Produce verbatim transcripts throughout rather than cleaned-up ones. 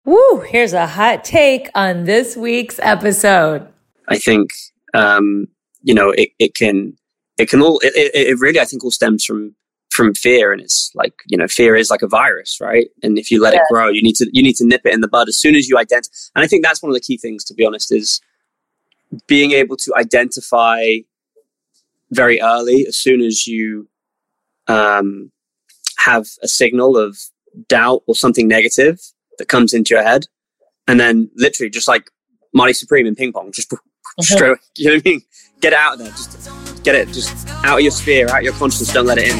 Woo, here's a hot take on this week's episode. I think, um, you know, it, it can, it can all, it, it, it really, I think all stems from, from fear. And it's like, you know, fear is like a virus, right? And if you let yeah. it grow, you need to, you need to nip it in the bud as soon as you identify. And I think that's one of the key things, to be honest, is being able to identify very early, as soon as you, um, have a signal of doubt or something negative that comes into your head, and then literally just like Marty Supreme in ping pong, just mm-hmm. straight, you know what I mean? Get it out of there, just get it, just out of your sphere, out of your consciousness, don't let it in.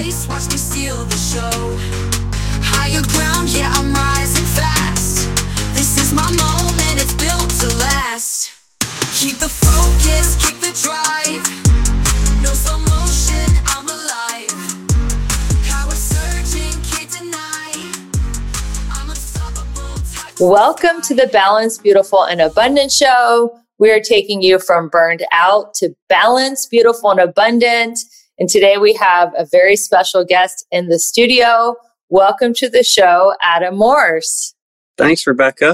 Higher ground, yeah, I'm rising fast. This is my moment, it's built to last. Keep the focus, keep the drive. No slow motion, I'm alive. Power surging, can't deny. I'm unstoppable. Welcome to the Balanced, Beautiful, and Abundant Show. We are taking you from burned out to balanced, beautiful, and abundant. And today we have a very special guest in the studio. Welcome to the show, Adam Morse. Thanks, Rebecca.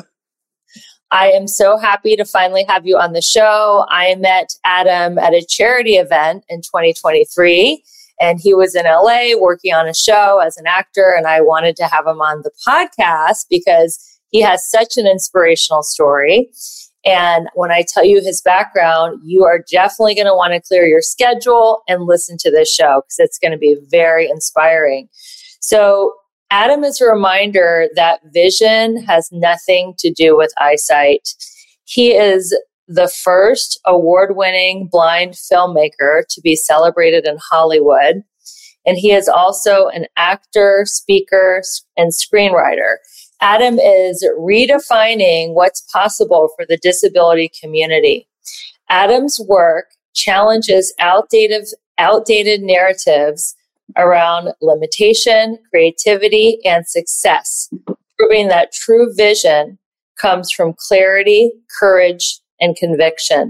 I am so happy to finally have you on the show. I met Adam at a charity event in twenty twenty-three, and he was in L A working on a show as an actor, and I wanted to have him on the podcast because he has such an inspirational story. And when I tell you his background, you are definitely going to want to clear your schedule and listen to this show because it's going to be very inspiring. So Adam is a reminder that vision has nothing to do with eyesight. He is the first award-winning blind filmmaker to be celebrated in Hollywood. And he is also an actor, speaker, and screenwriter. Adam is redefining what's possible for the disability community. Adam's work challenges outdated, outdated narratives around limitation, creativity, and success, proving that true vision comes from clarity, courage, and conviction.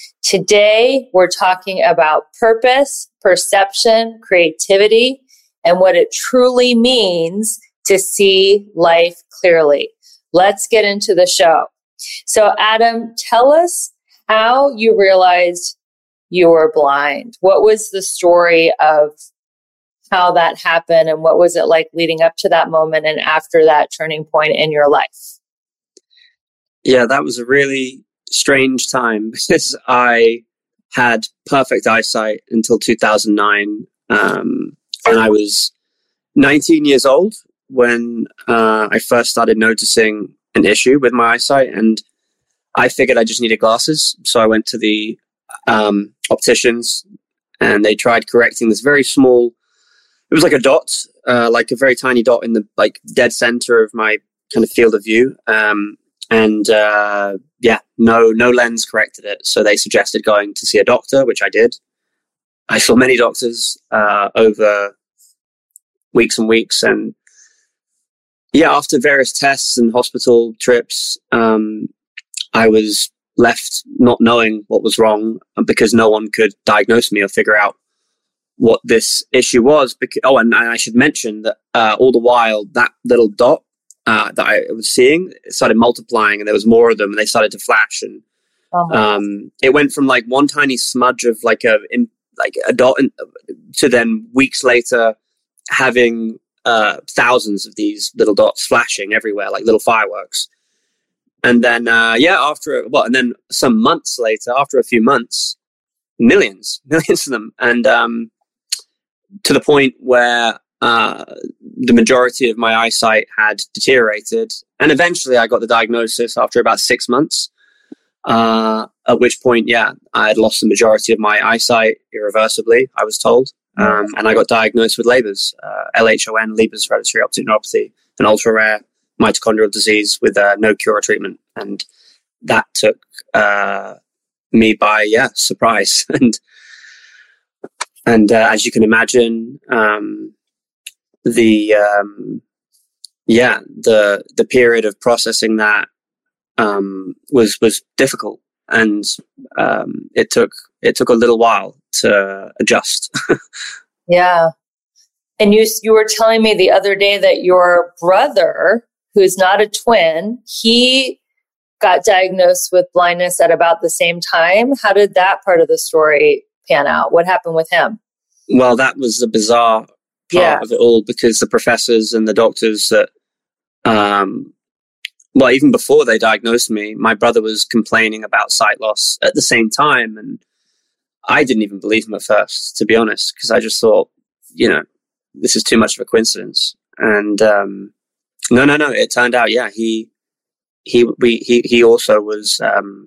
Today, we're talking about purpose, perception, creativity, and what it truly means to see life clearly. Let's get into the show. So, Adam, tell us how you realized you were blind. What was the story of how that happened, and what was it like leading up to that moment and after that turning point in your life? Yeah, that was a really strange time because I had perfect eyesight until two thousand nine, um, and I was nineteen years old when uh, I first started noticing an issue with my eyesight, and I figured I just needed glasses. So I went to the um, opticians, and they tried correcting this very small, it was like a dot, uh, like a very tiny dot in the like dead center of my kind of field of view. Um, and uh, yeah, no, no lens corrected it. So they suggested going to see a doctor, which I did. I saw many doctors uh, over weeks and weeks, and yeah, after various tests and hospital trips, um, I was left not knowing what was wrong because no one could diagnose me or figure out what this issue was. Because, oh, and I should mention that uh, all the while, that little dot uh, that I was seeing started multiplying, and there was more of them, and they started to flash. And uh-huh. um, it went from like one tiny smudge of like a in, like a dot in, to then weeks later having uh, thousands of these little dots flashing everywhere, like little fireworks. And then, uh, yeah, after, well, and then some months later, after a few months, millions, millions of them. And um, to the point where uh, the majority of my eyesight had deteriorated. And eventually I got the diagnosis after about six months, uh, at which point, yeah, I had lost the majority of my eyesight irreversibly, I was told. Um, and I got diagnosed with Leber's, uh, L H O N, Leber's hereditary optic neuropathy, an ultra-rare mitochondrial disease with uh, no cure or treatment. And that took uh, me by, yeah, surprise. and and uh, as you can imagine, um, the, um, yeah, the the period of processing that um, was was difficult. And um, it took it took a little while to adjust. Yeah. And you you were telling me the other day that your brother who's not a twin, he got diagnosed with blindness at about the same time. How did that part of the story pan out? What happened with him? Well, that was the bizarre part yeah. of it all, because the professors and the doctors that, um, well, even before they diagnosed me, my brother was complaining about sight loss at the same time. And I didn't even believe him at first, to be honest, because I just thought, you know, this is too much of a coincidence. And um, no, no, no. It turned out, yeah, he he we he he also was um,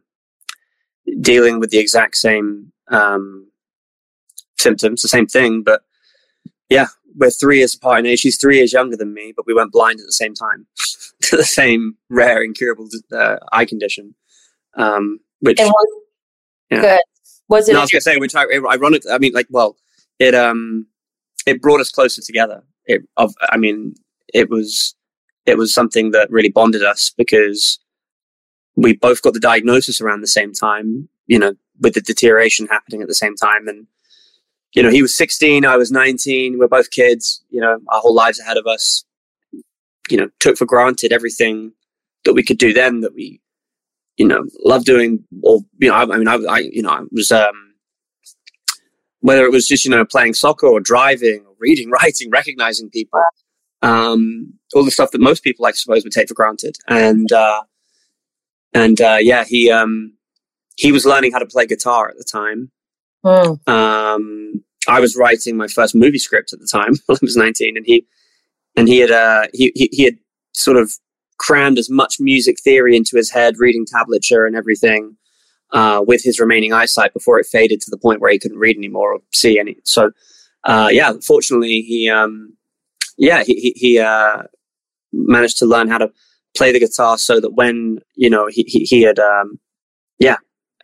dealing with the exact same um, symptoms, the same thing. But yeah, we're three years apart in age. He's three years younger than me, but we went blind at the same time to the same rare, incurable uh, eye condition. Um, which, and was, yeah. good. Was it? No, I was going to say, which ironic. I mean, like, well, it um, it brought us closer together. It, of, I mean, it was it was something that really bonded us, because we both got the diagnosis around the same time. You know, with the deterioration happening at the same time, and you know, he was sixteen, I was nineteen. We're both kids. You know, our whole lives ahead of us. You know, took for granted everything that we could do then, that we, you know, love doing. Or you know, I, I mean, I, I, you know, I was um, whether it was just, you know, playing soccer or driving or reading, writing, recognizing people, um, all the stuff that most people, I suppose, would take for granted. And uh, and uh, yeah, he um, he was learning how to play guitar at the time. Mm. Um, I was writing my first movie script at the time when I was nineteen, and he and he had uh, he, he he had sort of crammed as much music theory into his head, reading tablature and everything, uh, with his remaining eyesight before it faded to the point where he couldn't read anymore or see any. So, uh, yeah, fortunately, he um, yeah he he, he uh, managed to learn how to play the guitar, so that when, you know, he he, he had um, yeah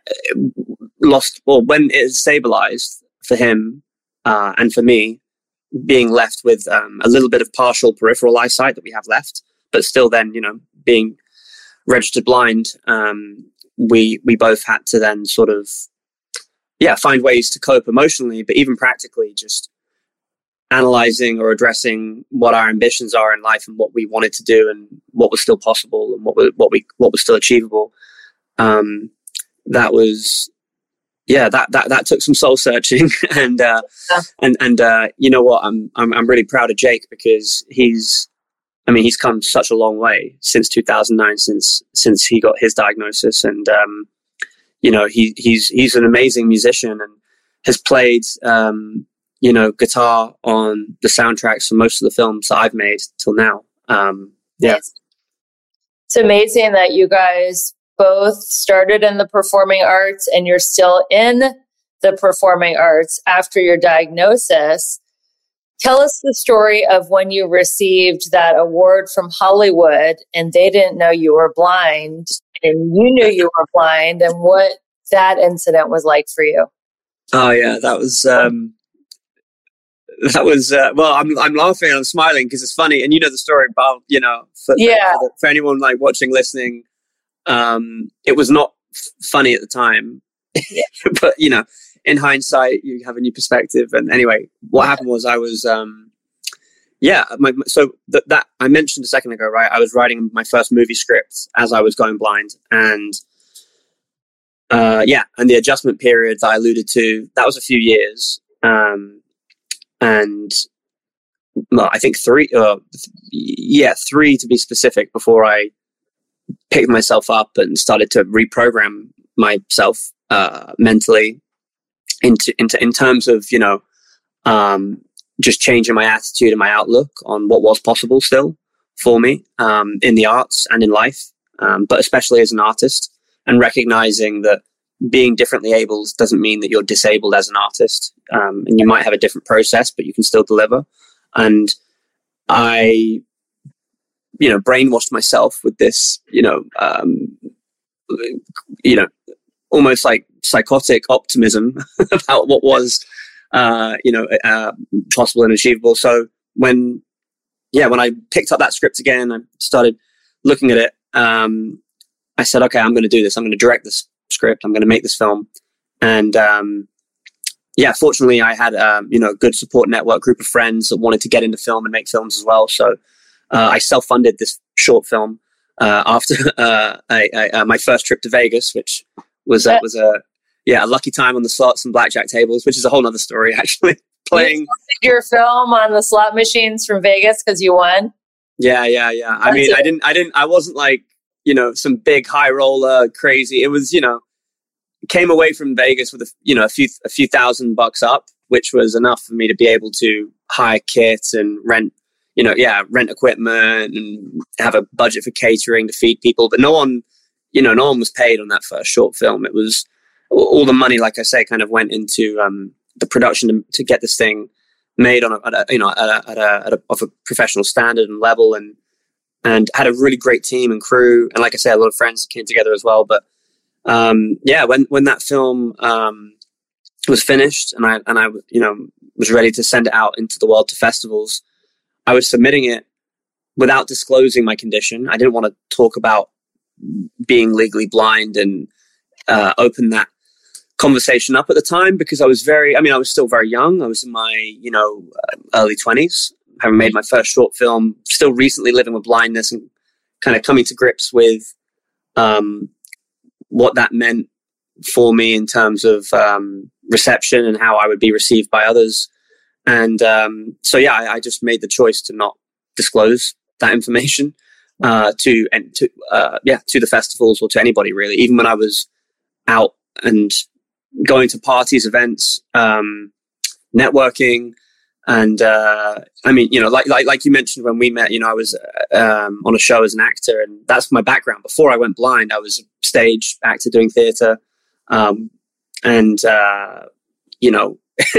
lost, or when it stabilized for him uh, and for me, being left with um, a little bit of partial peripheral eyesight that we have left, but still then, you know, being registered blind, um, we we both had to then sort of, yeah, find ways to cope emotionally, but even practically, just analyzing or addressing what our ambitions are in life and what we wanted to do and what was still possible and what was, what we what was still achievable. Um, that was, yeah, that, that, that took some soul searching. and, uh, yeah. and, and, uh, you know what, I'm, I'm, I'm really proud of Jake, because he's, I mean, he's come such a long way since two thousand nine, since, since he got his diagnosis. And, um, you know, he, he's, he's an amazing musician and has played, um, you know, guitar on the soundtracks for most of the films that I've made till now. Um, yeah. It's amazing that you guys both started in the performing arts and you're still in the performing arts after your diagnosis. Tell us the story of when you received that award from Hollywood and they didn't know you were blind and you knew you were blind, and what that incident was like for you. Oh yeah, that was, um, that was, uh, well, I'm, I'm laughing and I'm smiling because it's funny. And you know the story about, you know, for, yeah. for, for anyone like watching, listening, um, it was not f- funny at the time, but you know, in hindsight, you have a new perspective. And anyway, what happened was I was, um, yeah, my, so th- that I mentioned a second ago, right? I was writing my first movie script as I was going blind, and uh, yeah, and the adjustment period that I alluded to, that was a few years, um, and well, I think three, uh, th- yeah, three to be specific, before I picked myself up and started to reprogram myself uh, mentally into into in terms of, you know, um, just changing my attitude and my outlook on what was possible still for me um, in the arts and in life, um, but especially as an artist, and recognizing that being differently abled doesn't mean that you're disabled as an artist, um, and you might have a different process, but you can still deliver. And I, you know, brainwashed myself with this, you know, um, you know, almost like psychotic optimism about what was, uh, you know, uh, possible and achievable. So when, yeah, when I picked up that script again, I started looking at it. Um, I said, okay, I'm going to do this. I'm going to direct this script. I'm going to make this film. And, um, yeah, fortunately I had, um, you know, a good support network, group of friends that wanted to get into film and make films as well. So, uh, I self-funded this short film uh, after uh, I, I, uh, my first trip to Vegas, which was uh, was a yeah a lucky time on the slots and blackjack tables, which is a whole other story actually. Playing you your film on the slot machines from Vegas because you won. Yeah, yeah, yeah. I mean, I didn't, I didn't, I wasn't like, you know, some big high roller crazy. It was, you know, came away from Vegas with a, you know, a few, a few thousand bucks up, which was enough for me to be able to hire kits and rent, you know, yeah, rent equipment and have a budget for catering to feed people. But no one, you know, no one was paid on that first short film. It was all the money, like I say, kind of went into um, the production to, to get this thing made on a, at a you know at a, at a, at a of a professional standard and level, and and had a really great team and crew, and like I say, a lot of friends came together as well. But um, yeah, when when that film um, was finished, and I and I you know was ready to send it out into the world to festivals, I was submitting it without disclosing my condition. I didn't want to talk about being legally blind and uh, open that conversation up at the time, because I was very, I mean, I was still very young. I was in my, you know, uh, early twenties, having made my first short film, still recently living with blindness and kind of coming to grips with um, what that meant for me in terms of um, reception and how I would be received by others. And um, so, yeah, I, I just made the choice to not disclose that information uh, to, and to, uh, yeah, to the festivals or to anybody really, even when I was out and going to parties, events, um, networking. And, uh, I mean, you know, like, like, like you mentioned when we met, you know, I was, um, on a show as an actor, and that's my background. Before I went blind, I was a stage actor doing theater. Um, and, uh, you know,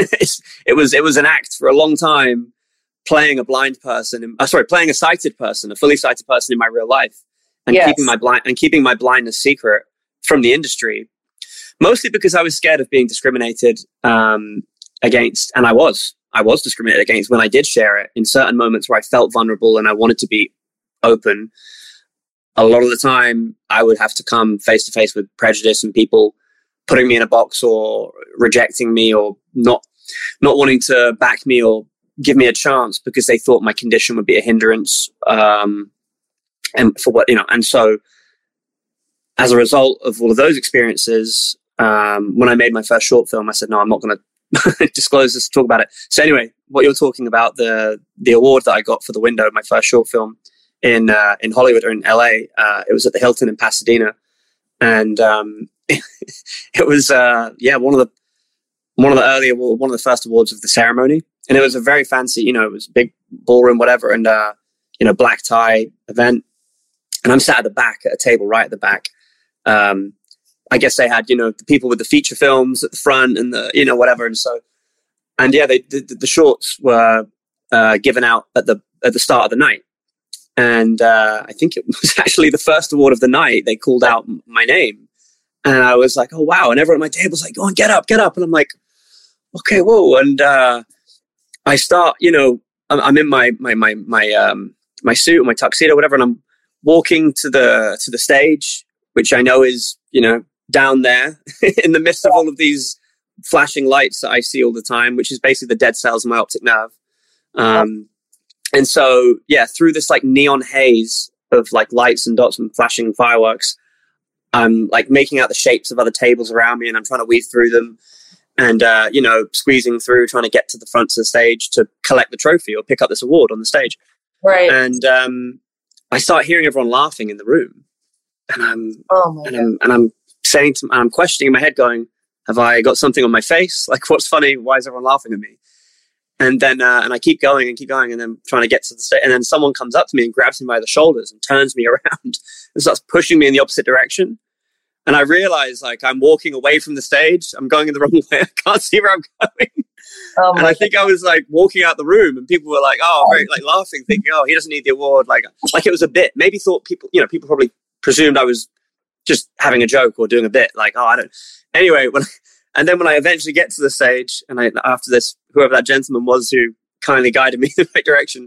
it was, it was an act for a long time, playing a blind person, in, uh, sorry, playing a sighted person, a fully sighted person in my real life, and yes. keeping my blind and keeping my blindness secret from the industry. Mostly because I was scared of being discriminated um, against, and I was. I was discriminated against when I did share it in certain moments where I felt vulnerable and I wanted to be open. A lot of the time, I would have to come face to face with prejudice and people putting me in a box or rejecting me or not not wanting to back me or give me a chance because they thought my condition would be a hindrance. Um, and for what you know, and so as a result of all of those experiences. Um, when I made my first short film, I said, no, I'm not going to disclose this, talk about it. So anyway, what you're talking about, the the award that I got for The Window, my first short film in uh, in Hollywood or in L A, uh, it was at the Hilton in Pasadena. And um, it was, uh, yeah, one of the one of the early, one of the first awards of the ceremony. And it was a very fancy, you know, it was a big ballroom, whatever, and, uh, you know, black tie event. And I'm sat at the back at a table right at the back. Um, I guess they had, you know, the people with the feature films at the front and the, you know, whatever. And so, and yeah, they, the, the shorts were uh, given out at the at the start of the night. And uh, I think it was actually the first award of the night. They called out my name. And I was like, oh, wow. And everyone at my table was like, go on, get up, get up. And I'm like, okay, whoa. And uh, I start, you know, I'm, I'm in my, my, my, my, um, my suit, my tuxedo, whatever. And I'm walking to the, to the stage, which I know is, you know, down there in the midst of all of these flashing lights that I see all the time, which is basically the dead cells of my optic nerve. Um, and so, yeah, through this like neon haze of like lights and dots and flashing fireworks, I'm like making out the shapes of other tables around me, and I'm trying to weave through them and, uh, you know, squeezing through, trying to get to the front of the stage to collect the trophy or pick up this award on the stage. Right. And um, I start hearing everyone laughing in the room, and I'm, oh my and I'm, and I'm, saying to, I'm questioning in my head going, have I got something on my face? Like, what's funny? Why is everyone laughing at me? And then, uh, and I keep going and keep going and then trying to get to the stage. And then someone comes up to me and grabs me by the shoulders and turns me around and starts pushing me in the opposite direction. And I realize like I'm walking away from the stage. I'm going in the wrong way. I can't see where I'm going. Oh and I think God. I was like walking out the room and people were like, oh, very like laughing, thinking, oh, he doesn't need the award. Like, like it was a bit, maybe thought people, you know, people probably presumed I was just having a joke or doing a bit like, oh, I don't. Anyway, when and then when I eventually get to the stage, and I, after this, whoever that gentleman was who kindly guided me in the right direction,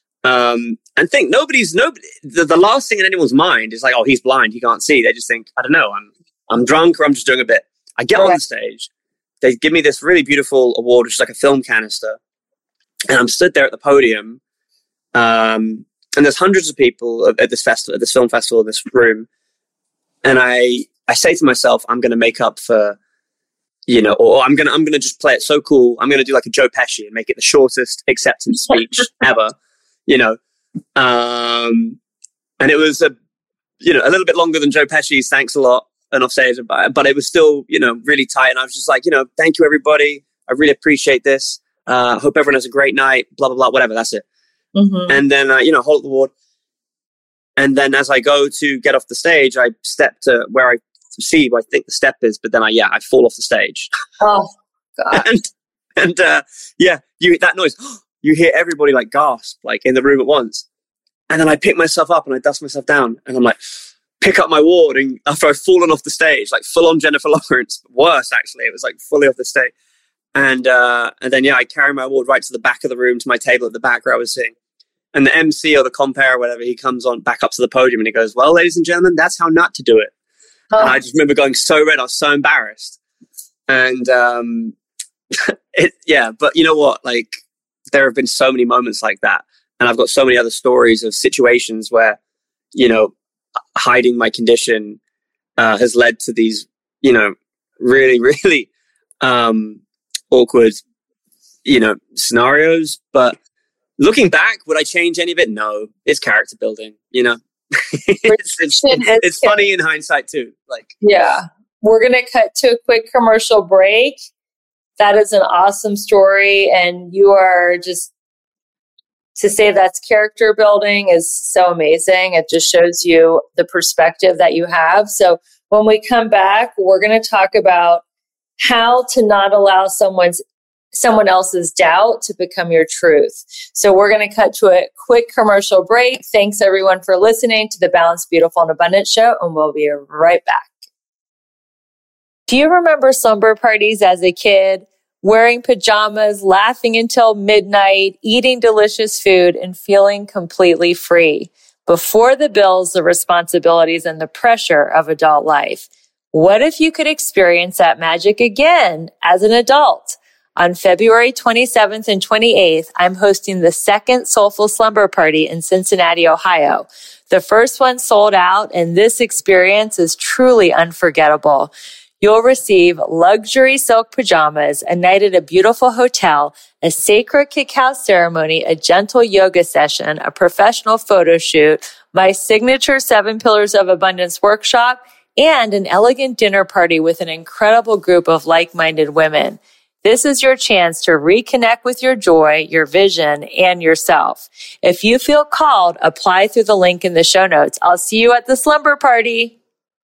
um, and think nobody's nobody. The, the last thing in anyone's mind is like, oh, he's blind, he can't see. They just think, I don't know, I'm I'm drunk or I'm just doing a bit. I get on the stage, they give me this really beautiful award, which is like a film canister, and I'm stood there at the podium. Um, and there's hundreds of people at this festival, at this film festival, in this room. And I, I say to myself, I'm going to make up for, you know, or I'm going to, I'm going to just play it so cool. I'm going to do like a Joe Pesci and make it the shortest acceptance speech ever, you know. Um, and it was a, you know, a little bit longer than Joe Pesci's Thanks a Lot and Offstage, but it was still, you know, really tight. And I was just like, you know, thank you everybody. I really appreciate this. Uh, hope everyone has a great night, blah, blah, blah, whatever. That's it. Mm-hmm. And then, uh, you know, hold up the award. And then as I go to get off the stage, I step to where I see where I think the step is, but then I, yeah, I fall off the stage. Oh, God. and, and uh, yeah, you that noise, you hear everybody like gasp, like in the room at once. And then I pick myself up and I dust myself down and I'm like, pick up my ward. And after I've fallen off the stage, like full on Jennifer Lawrence, worse actually, it was like fully off the stage. And uh, and then, yeah, I carry my award right to the back of the room, to my table at the back where I was sitting. And the M C or the compere or whatever, he comes on back up to the podium and he goes, well, ladies and gentlemen, that's how not to do it. Oh. And I just remember going so red. I was so embarrassed. And um, it, yeah, but you know what? Like, there have been so many moments like that. And I've got so many other stories of situations where, you know, hiding my condition uh, has led to these, you know, really, really um, awkward, you know, scenarios. But looking back, would I change any of it? No. It's character building, you know. it's, it's, it's funny in hindsight too. Like, yeah. We're going to cut to a quick commercial break. That is an awesome story. And you are just, to say that's character building is so amazing. It just shows you the perspective that you have. So when we come back, we're going to talk about how to not allow someone's someone else's doubt to become your truth. So we're going to cut to a quick commercial break. Thanks everyone for listening to the Balanced, Beautiful, and Abundant show, and we'll be right back. Do you remember slumber parties as a kid? Wearing pajamas, laughing until midnight, eating delicious food, and feeling completely free before the bills, the responsibilities, and the pressure of adult life. What if you could experience that magic again as an adult? On February twenty-seventh and twenty-eighth, I'm hosting the second Soulful Slumber Party in Cincinnati, Ohio. The first one sold out, and this experience is truly unforgettable. You'll receive luxury silk pajamas, a night at a beautiful hotel, a sacred cacao ceremony, a gentle yoga session, a professional photo shoot, my signature Seven Pillars of Abundance workshop, and an elegant dinner party with an incredible group of like-minded women. This is your chance to reconnect with your joy, your vision, and yourself. If you feel called, apply through the link in the show notes. I'll see you at the slumber party.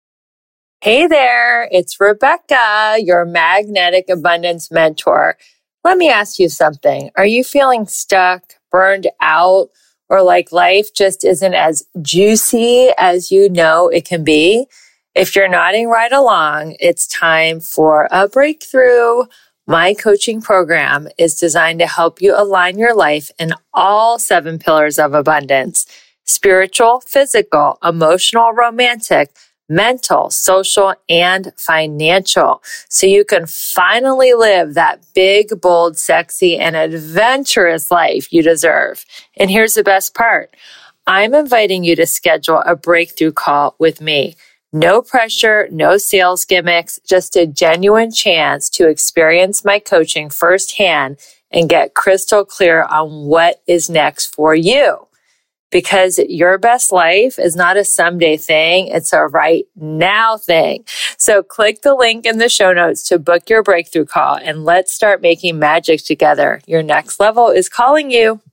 Hey there, it's Rebecca, your magnetic abundance mentor. Let me ask you something. Are you feeling stuck, burned out, or like life just isn't as juicy as you know it can be? If you're nodding right along, it's time for a breakthrough. My coaching program is designed to help you align your life in all seven pillars of abundance: spiritual, physical, emotional, romantic, mental, social, and financial, so you can finally live that big, bold, sexy, and adventurous life you deserve. And here's the best part. I'm inviting you to schedule a breakthrough call with me. No pressure, no sales gimmicks, just a genuine chance to experience my coaching firsthand and get crystal clear on what is next for you. Because your best life is not a someday thing, it's a right now thing. So click the link in the show notes to book your breakthrough call and let's start making magic together. Your next level is calling you.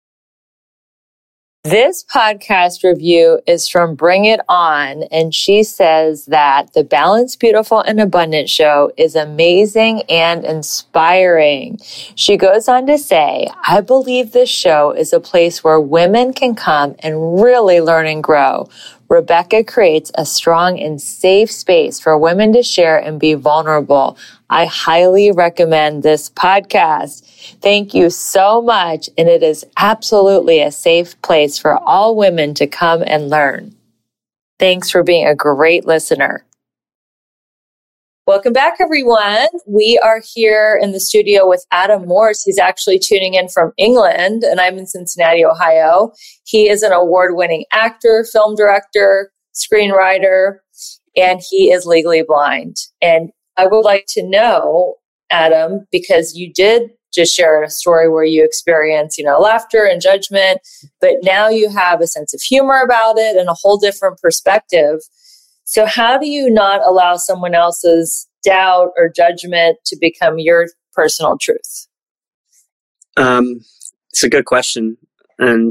This podcast review is from Bring It On, and she says that the Balanced, Beautiful, and Abundant show is amazing and inspiring. She goes on to say, I believe this show is a place where women can come and really learn and grow. Rebecca creates a strong and safe space for women to share and be vulnerable. I highly recommend this podcast. Thank you so much, and it is absolutely a safe place for all women to come and learn. Thanks for being a great listener. Welcome back, everyone. We are here in the studio with Adam Morse. He's actually tuning in from England, and I'm in Cincinnati, Ohio. He is an award-winning actor, film director, screenwriter, and he is legally blind. And I would like to know, Adam, because you did just share a story where you experience, you know, laughter and judgment, but now you have a sense of humor about it and a whole different perspective. So how do you not allow someone else's doubt or judgment to become your personal truth? Um, it's a good question. And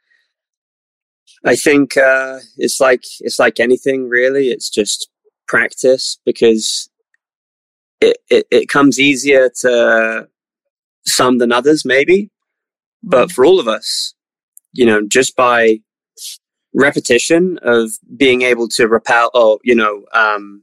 I think uh, it's like it's like anything, really. It's just practice, because it, it, it comes easier to some than others, maybe. But for all of us, you know, just by repetition of being able to repel or, you know, um,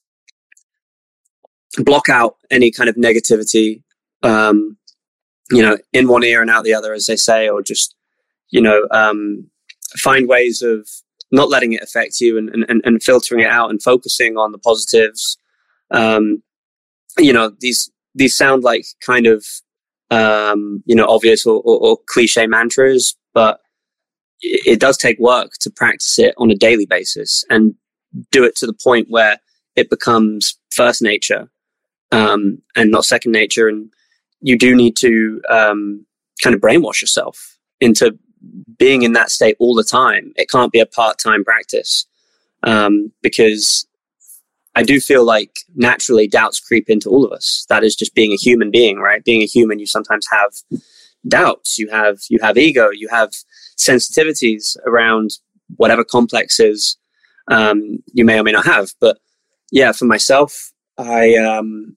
block out any kind of negativity, um, you know, in one ear and out the other, as they say, or just, you know, um, find ways of not letting it affect you and, and, and filtering it out and focusing on the positives. Um, you know, these, these sound like kind of, um, you know, obvious or, or, or cliche mantras, but it does take work to practice it on a daily basis and do it to the point where it becomes first nature, um, and not second nature. And you do need to, um, kind of brainwash yourself into being in that state all the time. It can't be a part-time practice, um, because I do feel like naturally doubts creep into all of us. That is just being a human being, right? Being a human, you sometimes have doubts, you have, you have ego, you have sensitivities around whatever complexes um, you may or may not have. But yeah, for myself, I um,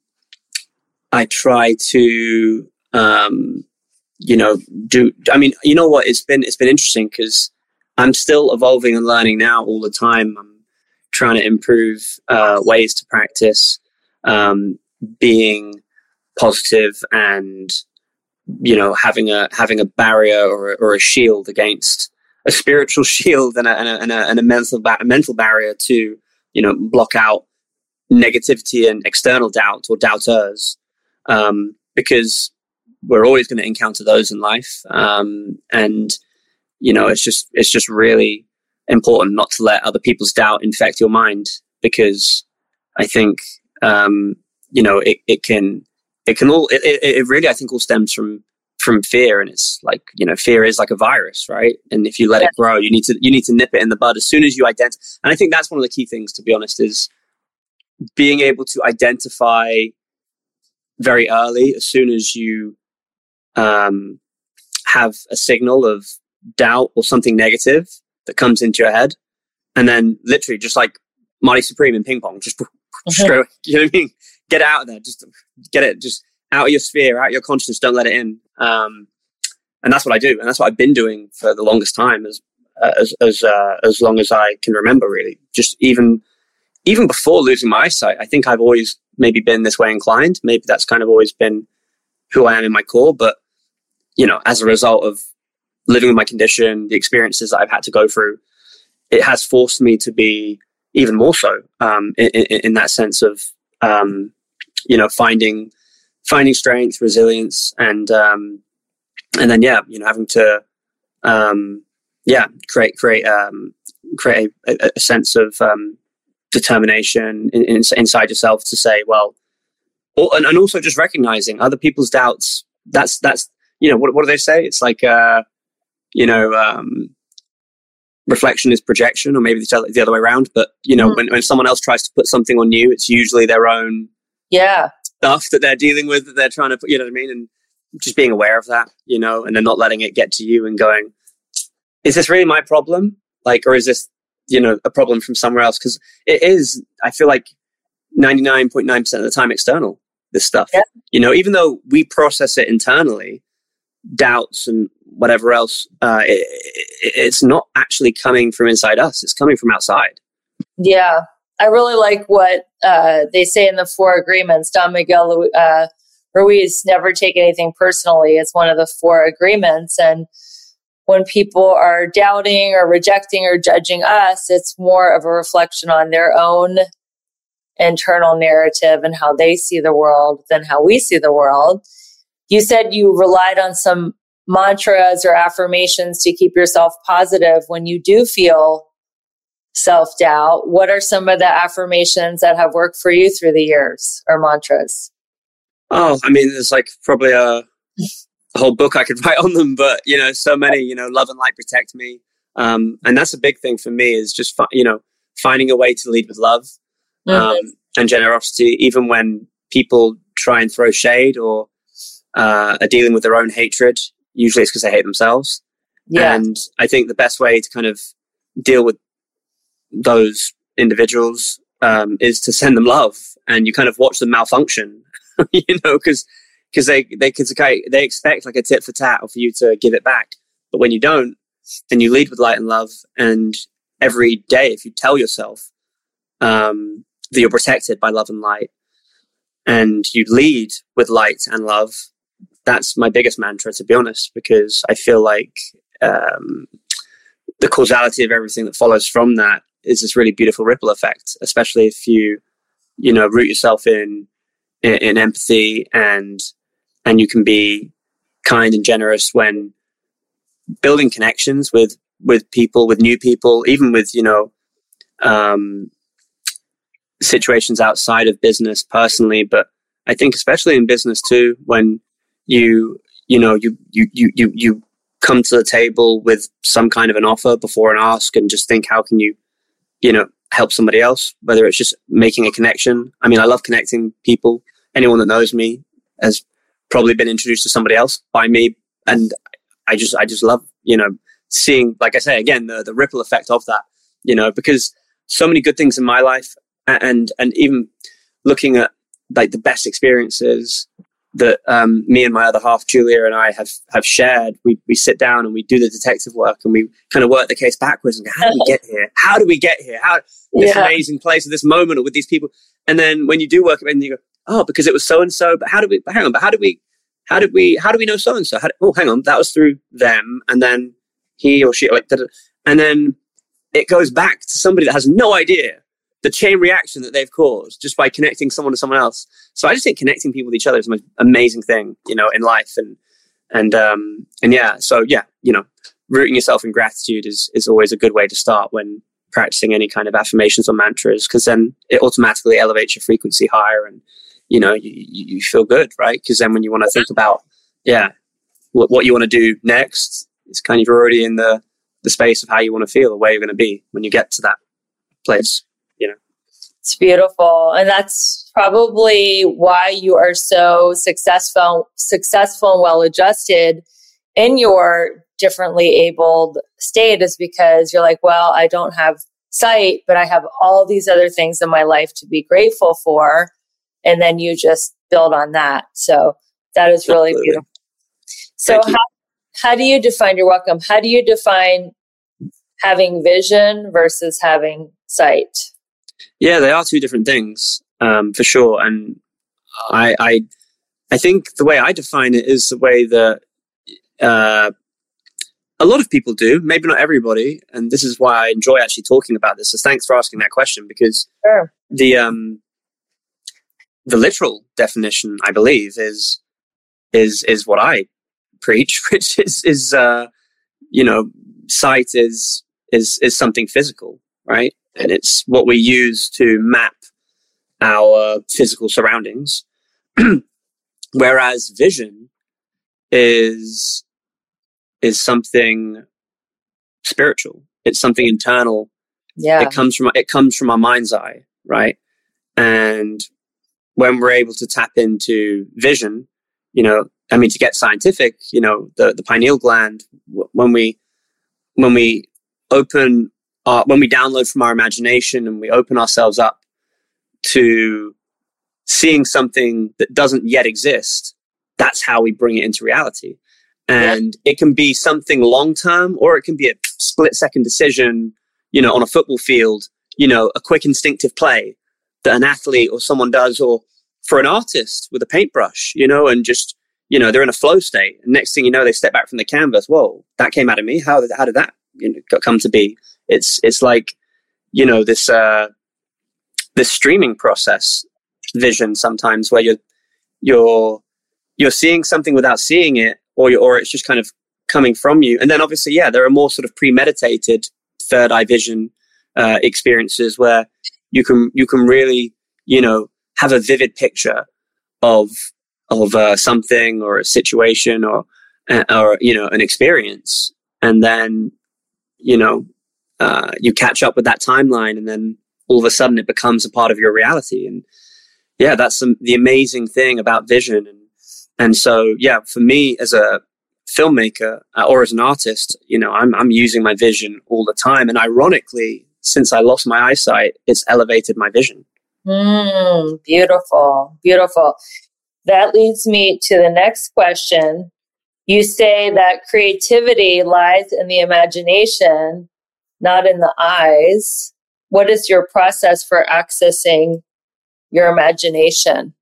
I try to um, you know do. I mean, you know what? It's been it's been interesting because I'm still evolving and learning now all the time. I'm trying to improve uh, ways to practice um, being positive and, you know, having a having a barrier or, or a shield against a spiritual shield and a, and a, and a, and a mental ba- a mental barrier to, you know, block out negativity and external doubt or doubters, um, because we're always going to encounter those in life, um, and you know, it's just it's just really important not to let other people's doubt infect your mind, because I think um, you know it, it can. It can all, it, it really, I think, all stems from, from fear. And it's like, you know, fear is like a virus, right? And if you let yeah. it grow, you need to, you need to nip it in the bud as soon as you identify. And I think that's one of the key things, to be honest, is being able to identify very early, as soon as you um, have a signal of doubt or something negative that comes into your head. And then literally just like Marty Supreme in ping pong, just, just go, you know what I mean? Get it out of there. Just get it just out of your sphere, out of your consciousness. Don't let it in. Um, and that's what I do. And that's what I've been doing for the longest time, as, uh, as, as, uh, as long as I can remember, really. Just even, even before losing my eyesight, I think I've always maybe been this way inclined. Maybe that's kind of always been who I am in my core. But, you know, as a result of living with my condition, the experiences that I've had to go through, it has forced me to be even more so, um, in, in, in that sense of, um, you know, finding, finding strength, resilience, and, um, and then, yeah, you know, having to, um, yeah, create, create, um, create a, a sense of, um, determination in, in, inside yourself to say, well, or, and, and also just recognizing other people's doubts. That's, that's, you know, what, what do they say? It's like, uh, you know, um, reflection is projection, or maybe the, the other way around. But, you know, mm. when, when someone else tries to put something on you, it's usually their own yeah stuff that they're dealing with, that they're trying to put, you know what I mean? And just being aware of that, you know, and then not letting it get to you and going, is this really my problem? Like, or is this, you know, a problem from somewhere else? Because it is, I feel like ninety-nine point nine percent of the time external, this stuff, yeah. you know, even though we process it internally, doubts and whatever else, uh, it, it, it's not actually coming from inside us. It's coming from outside. Yeah. I really like what uh, they say in the Four Agreements. Don Miguel uh, Ruiz, never take anything personally. It's one of the four agreements. And when people are doubting or rejecting or judging us, it's more of a reflection on their own internal narrative and how they see the world than how we see the world. You said you relied on some mantras or affirmations to keep yourself positive when you do feel self-doubt. What are some of the affirmations that have worked for you through the years, or mantras? Oh, I mean, there's like probably a, a whole book I could write on them, but, you know, so many, you know, love and light protect me. Um, and that's a big thing for me, is just, fi- you know, finding a way to lead with love um, mm-hmm. and generosity, even when people try and throw shade or uh, are dealing with their own hatred. Usually it's because they hate themselves. Yeah. And I think the best way to kind of deal with those individuals um, is to send them love, and you kind of watch them malfunction, you know, because because they they they expect like a tit for tat, or for you to give it back. But when you don't, and you lead with light and love, and every day, if you tell yourself um, that you're protected by love and light, and you lead with light and love, that's my biggest mantra, to be honest, because I feel like um, the causality of everything that follows from that is this really beautiful ripple effect, especially if you, you know, root yourself in, in, in empathy, and, and you can be kind and generous when building connections with, with people, with new people, even with, you know, um, situations outside of business personally. But I think especially in business too, when you, you know, you, you, you, you, you come to the table with some kind of an offer before an ask, and just think, how can you, you know, help somebody else, whether it's just making a connection. I mean, I love connecting people. Anyone that knows me has probably been introduced to somebody else by me. And I just, I just love, you know, seeing, like I say, again, the, the ripple effect of that, you know, because so many good things in my life, and, and even looking at like the best experiences that um, me and my other half, Julia, and I have, have shared. We we sit down and we do the detective work, and we kind of work the case backwards and go, how do we get here? How do we get here? How this yeah. amazing place, or this moment, or with these people? And then when you do work, and you go, oh, because it was so and so. But how did we? But hang on. But how did we? How did we? How do we know so and so? Oh, hang on. That was through them, and then he or she, like, and then it goes back to somebody that has no idea the chain reaction that they've caused just by connecting someone to someone else. So I just think connecting people with each other is the most amazing thing, you know, in life. And, and, um, and yeah, so yeah, you know, rooting yourself in gratitude is, is always a good way to start when practicing any kind of affirmations or mantras, because then it automatically elevates your frequency higher, and, you know, you, you feel good, right? Because then when you want to think about, yeah, what, what you want to do next, it's kind of, you're already in the, the space of how you want to feel, or where you're going to be when you get to that place. You know, it's beautiful. And that's probably why you are so successful, successful and well adjusted in your differently abled state, is because you're like, well, I don't have sight, but I have all these other things in my life to be grateful for. And then you just build on that. So that is really Absolutely. Beautiful. So how, how do you define, you're welcome. How do you define having vision versus having sight? Yeah, they are two different things, um, for sure. And I, I, I think the way I define it is the way that uh, a lot of people do. Maybe not everybody, and this is why I enjoy actually talking about this. So thanks for asking that question, because sure. the um, the literal definition, I believe, is is is what I preach, which is is uh, you know, sight is is is something physical, right? And it's what we use to map our physical surroundings. Whereas vision is, is something spiritual. It's something internal. Yeah. It comes from, it comes from our mind's eye, right? And when we're able to tap into vision, you know, I mean, to get scientific, you know, the, the pineal gland, when we, when we open Uh, when we download from our imagination and we open ourselves up to seeing something that doesn't yet exist, that's how we bring it into reality. And yeah. it can be something long-term, or it can be a split-second decision, you know, on a football field, you know, a quick instinctive play that an athlete or someone does, or for an artist with a paintbrush, you know, and just, you know, they're in a flow state. And next thing you know, they step back from the canvas. Whoa, that came out of me. How did, how did that, you know, come to be? It's, it's like, you know, this, uh, the streaming process vision sometimes, where you're you're you're seeing something without seeing it, or you or it's just kind of coming from you. And then obviously, yeah, there are more sort of premeditated third eye vision uh, experiences where you can you can really, you know, have a vivid picture of of uh, something or a situation or uh, or you know, an experience, and then you know uh, you catch up with that timeline, and then all of a sudden it becomes a part of your reality. And yeah, that's some, the amazing thing about vision. And and so yeah, for me as a filmmaker uh, or as an artist, you know, I'm I'm using my vision all the time. And ironically, since I lost my eyesight, it's elevated my vision. Mm, beautiful, beautiful. That leads me to the next question. You say that creativity lies in the imagination, not in the eyes. What is your process for accessing your imagination?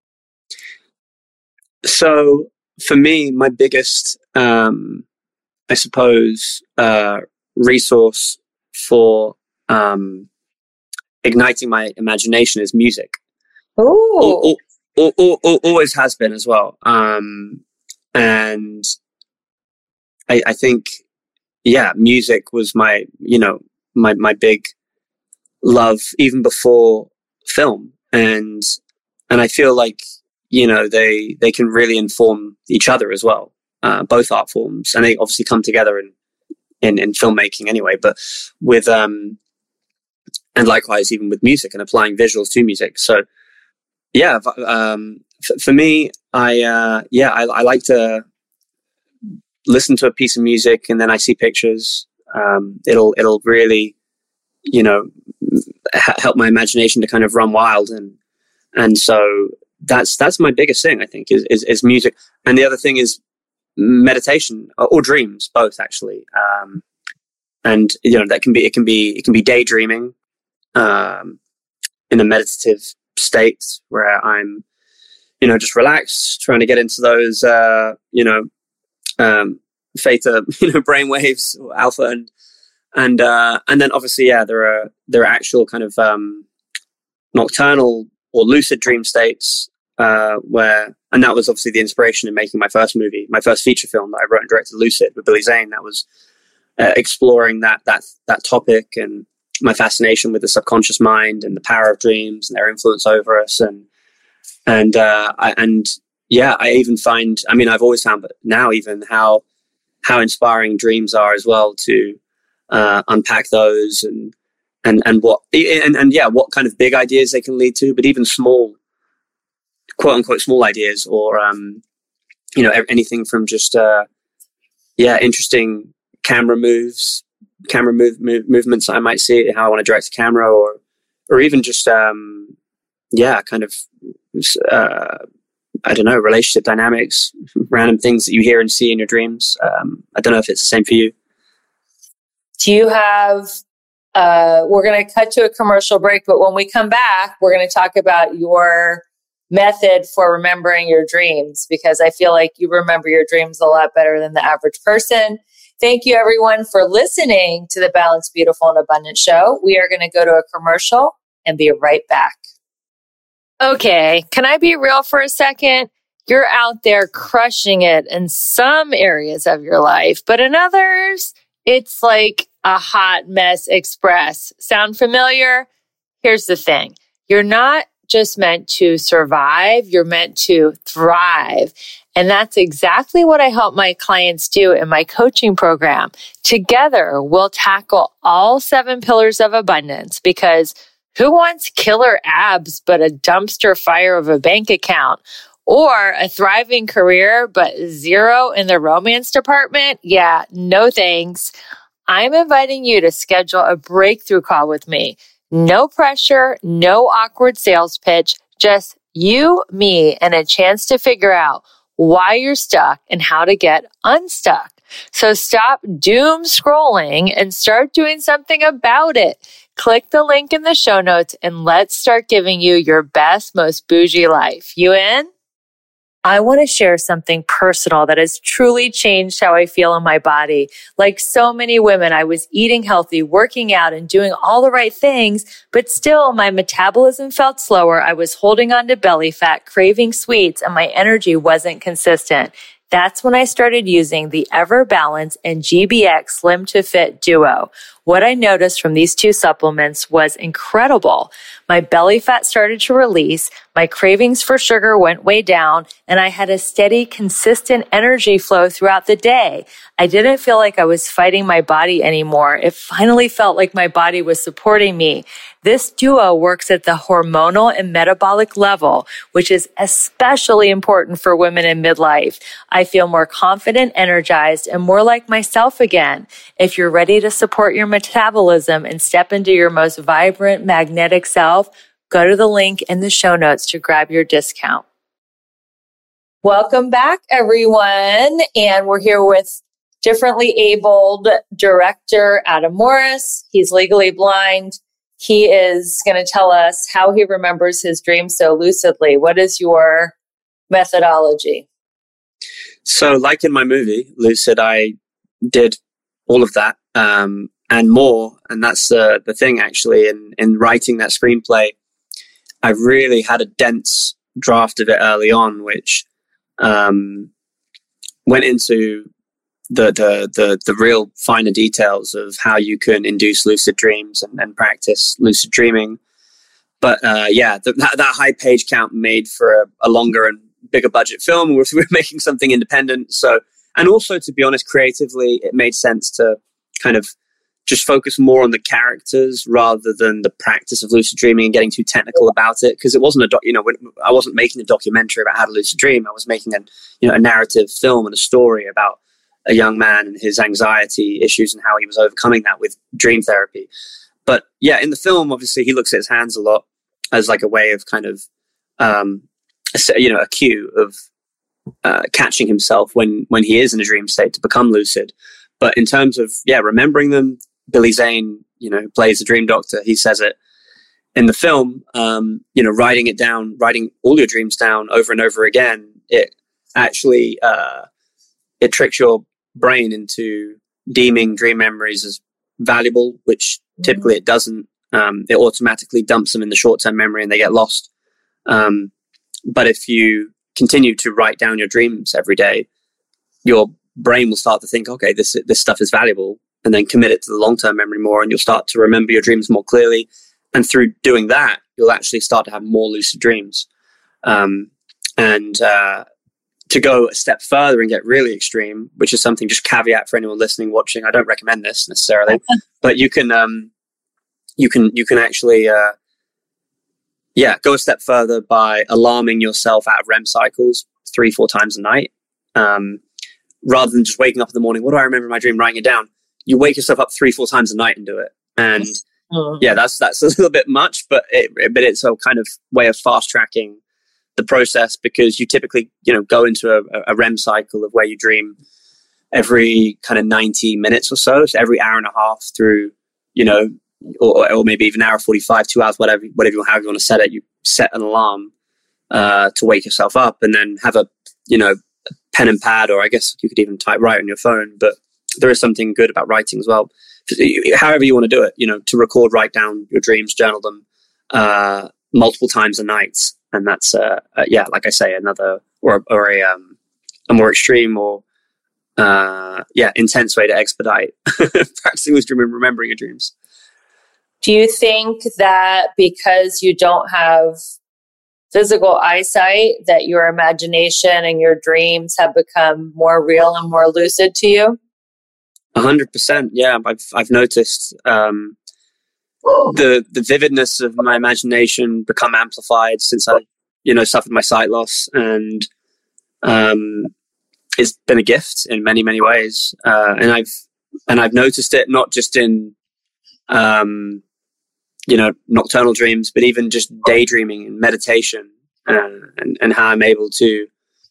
So for me, my biggest, um, I suppose, uh, resource for um, igniting my imagination is music. Ooh. Or, or, or, or, always has been as well. Um, and I, I think, yeah, music was my, you know, my, my big love even before film. And, and I feel like, you know, they, they can really inform each other as well. Uh, both art forms, and they obviously come together in, in, in filmmaking anyway, but with, um, and likewise, even with music and applying visuals to music. So yeah, um, f- for me, I, uh, yeah, I, I like to listen to a piece of music and then I see pictures. Um, it'll, it'll really, you know, h- help my imagination to kind of run wild. And, and so that's, that's my biggest thing, I think, is, is, is music. And the other thing is meditation or, or dreams, both actually. Um, and, you know, that can be, it can be, it can be daydreaming, um, in a meditative state where I'm, you know, just relaxed, trying to get into those, uh, you know, um, theta, you know, brain waves, or alpha, and and uh, and then obviously, yeah, there are there are actual kind of um, nocturnal or lucid dream states uh, where, and that was obviously the inspiration in making my first movie, my first feature film that I wrote and directed, Lucid, with Billy Zane. That was uh, exploring that that that topic and my fascination with the subconscious mind and the power of dreams and their influence over us. And and uh, I, and yeah, I even find, I mean, I've always found, but now even how how inspiring dreams are as well, to uh, unpack those and and and what and, and yeah, what kind of big ideas they can lead to, but even small, quote unquote, small ideas, or um, you know, anything from just uh, yeah, interesting camera moves, camera move, move movements I might see, how I want to direct a camera, or or even just um, yeah, kind of uh, I don't know, relationship dynamics, random things that you hear and see in your dreams. Um, I don't know if it's the same for you. Do you have, uh, we're going to cut to a commercial break, but when we come back, we're going to talk about your method for remembering your dreams, because I feel like you remember your dreams a lot better than the average person. Thank you, everyone, for listening to the Balanced, Beautiful, and Abundant show. We are going to go to a commercial and be right back. Okay, can I be real for a second? You're out there crushing it in some areas of your life, but in others, it's like a hot mess express. Sound familiar? Here's the thing. You're not just meant to survive, you're meant to thrive. And that's exactly what I help my clients do in my coaching program. Together, we'll tackle all seven pillars of abundance, because who wants killer abs but a dumpster fire of a bank account? Or a thriving career but zero in the romance department? Yeah, no thanks. I'm inviting you to schedule a breakthrough call with me. No pressure, no awkward sales pitch, just you, me, and a chance to figure out why you're stuck and how to get unstuck. So stop doom scrolling and start doing something about it. Click the link in the show notes and let's start giving you your best, most bougie life. You in? I want to share something personal that has truly changed how I feel in my body. Like so many women, I was eating healthy, working out, and doing all the right things, but still my metabolism felt slower. I was holding on to belly fat, craving sweets, and my energy wasn't consistent. That's when I started using the EverBalance and G B X Slim to Fit Duo. What I noticed from these two supplements was incredible. My belly fat started to release, my cravings for sugar went way down, and I had a steady, consistent energy flow throughout the day. I didn't feel like I was fighting my body anymore. It finally felt like my body was supporting me. This duo works at the hormonal and metabolic level, which is especially important for women in midlife. I feel more confident, energized, and more like myself again. If you're ready to support your metabolism and step into your most vibrant, magnetic self, go to the link in the show notes to grab your discount. Welcome back, everyone. And we're here with differently abled director Adam Morris. He's legally blind. He is going to tell us how he remembers his dreams so lucidly. What is your methodology? So, like in my movie, Lucid, I did all of that um, and more. And that's uh, the thing, actually, in, in writing that screenplay. I really had a dense draft of it early on, which um, went into the, the the the real finer details of how you can induce lucid dreams and, and practice lucid dreaming. But uh, yeah, the, that, that high page count made for a, a longer and bigger budget film. We're, we're making something independent. So, and also, to be honest, creatively, it made sense to kind of just focus more on the characters rather than the practice of lucid dreaming and getting too technical about it. Because it wasn't a, doc, you know, I wasn't making a documentary about how to lucid dream. I was making a, you know, a narrative film and a story about a young man and his anxiety issues and how he was overcoming that with dream therapy. But yeah, in the film, obviously, he looks at his hands a lot as like a way of kind of, um, you know, a cue of uh, catching himself when when he is in a dream state to become lucid. But in terms of, yeah, remembering them, Billy Zane, you know, who plays the dream doctor, he says it in the film, um, you know, writing it down, writing all your dreams down over and over again, it actually, uh, it tricks your brain into deeming dream memories as valuable, which typically it doesn't. Um, it automatically dumps them in the short-term memory and they get lost. Um, but if you continue to write down your dreams every day, your brain will start to think, okay, this this stuff is valuable, and then commit it to the long-term memory more, and you'll start to remember your dreams more clearly. And through doing that, you'll actually start to have more lucid dreams. Um, and uh, to go a step further and get really extreme, which is something, just caveat for anyone listening, watching, I don't recommend this necessarily, but you can, um, you can, you can actually, uh, yeah, go a step further by alarming yourself out of R E M cycles three, four times a night. Um, rather than just waking up in the morning, what do I remember in my dream, writing it down? You wake yourself up three, four times a night and do it. And oh. yeah, that's, that's a little bit much, but it, but it's a kind of way of fast tracking the process, because you typically, you know, go into a, a R E M cycle of where you dream every kind of ninety minutes or so. So every hour and a half through, you know, or, or maybe even hour forty-five, two hours, whatever, whatever you, however you want to set it, you set an alarm uh, to wake yourself up, and then have a, you know, pen and pad, or I guess you could even type write on your phone, but there is something good about writing as well. However you want to do it, you know, to record, write down your dreams, journal them uh, multiple times a night. And that's, uh, uh, yeah, like I say, another, or, or a, um, a more extreme or, uh, yeah, intense way to expedite practicing wisdom and remembering your dreams. Do you think that because you don't have physical eyesight, that your imagination and your dreams have become more real and more lucid to you? A hundred percent. Yeah. I've, I've noticed, um, the, the vividness of my imagination become amplified since I, you know, suffered my sight loss, and, um, it's been a gift in many, many ways. Uh, and I've, and I've noticed it not just in, um, you know, nocturnal dreams, but even just daydreaming and meditation, uh, and, and how I'm able to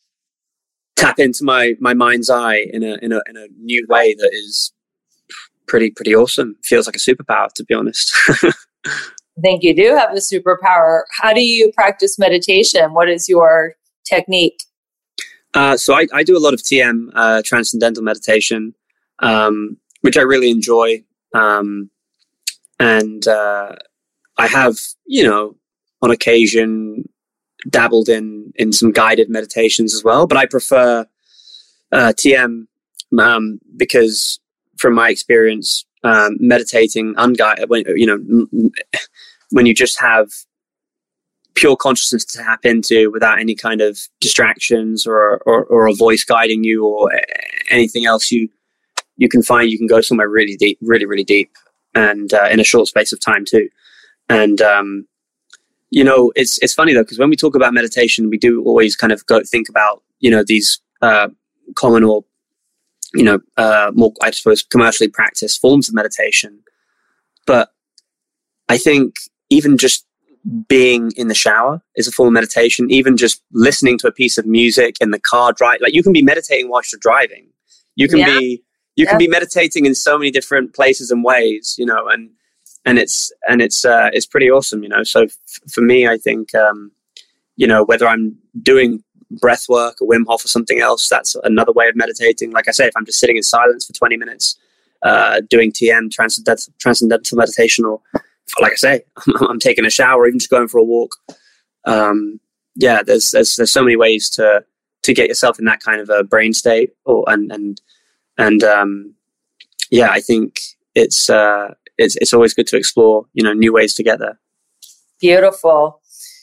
tap into my, my mind's eye in a, in a, in a new way that is pretty, pretty awesome. Feels like a superpower, to be honest. I think you do have a superpower. How do you practice meditation? What is your technique? Uh, so I, I do a lot of T M, uh, transcendental meditation, um, which I really enjoy. Um, and uh, I have, you know, on occasion dabbled in in some guided meditations as well. But I prefer uh, T M um, because, from my experience, um, meditating unguided, when you know, when you just have pure consciousness to tap into without any kind of distractions or, or, or a voice guiding you or anything else, you you can find you can go somewhere really deep, really, really deep, and uh, in a short space of time too. And um, you know, it's it's funny though, because when we talk about meditation, we do always kind of go think about, you know, these uh, common or, you know, uh, more, I suppose, commercially practiced forms of meditation. But I think even just being in the shower is a form of meditation. Even just listening to a piece of music in the car drive, like you can be meditating whilst you're driving. You can yeah. be you yeah. can be meditating in so many different places and ways, you know, and and it's and it's uh, it's pretty awesome, you know. So f- for me, I think um, you know, whether I'm doing breath work or Wim Hof or something else, that's another way of meditating. Like I say, if I'm just sitting in silence for twenty minutes, uh, doing T M, transcendental, transcendental meditation, or like I say, I'm taking a shower, or even just going for a walk. Um, yeah, there's, there's there's so many ways to to get yourself in that kind of a brain state, or and and and um, yeah, I think it's uh, it's it's always good to explore, you know, new ways to get there. Beautiful.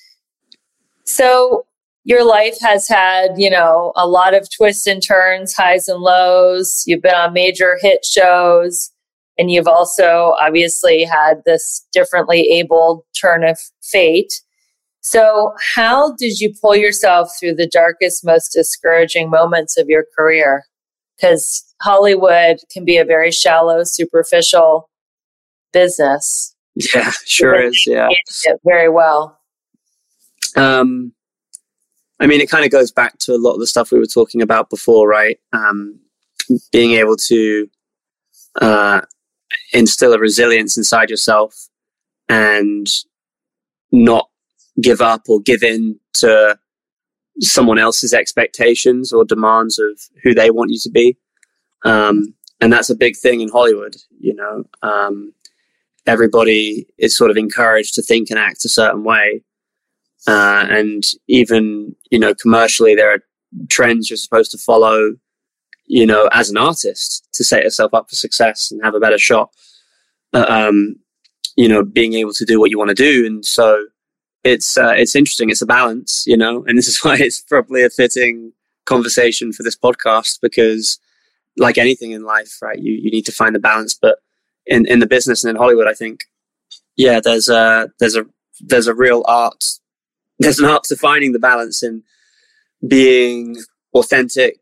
So your life has had, you know, a lot of twists and turns, highs and lows. You've been on major hit shows. And you've also obviously had this differently abled turn of fate. So how did you pull yourself through the darkest, most discouraging moments of your career? Because Hollywood can be a very shallow, superficial business. Yeah, sure is. Yeah. It very well. Um, I mean, it kind of goes back to a lot of the stuff we were talking about before, right? Um, being able to, uh, instill a resilience inside yourself and not give up or give in to someone else's expectations or demands of who they want you to be. Um, and that's a big thing in Hollywood, you know. Um, everybody is sort of encouraged to think and act a certain way. Uh, and even, you know, commercially, there are trends you're supposed to follow, you know, as an artist to set yourself up for success and have a better shot, uh, um, you know, being able to do what you want to do. And so it's, uh, it's interesting. It's a balance, you know, and this is why it's probably a fitting conversation for this podcast, because like anything in life, right, you, you need to find the balance. But in, in the business and in Hollywood, I think, yeah, there's a, there's a, there's a real art. There's an art to finding the balance in being authentic,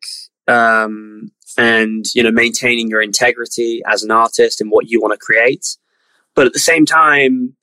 um, and, you know, maintaining your integrity as an artist and what you want to create. But at the same time,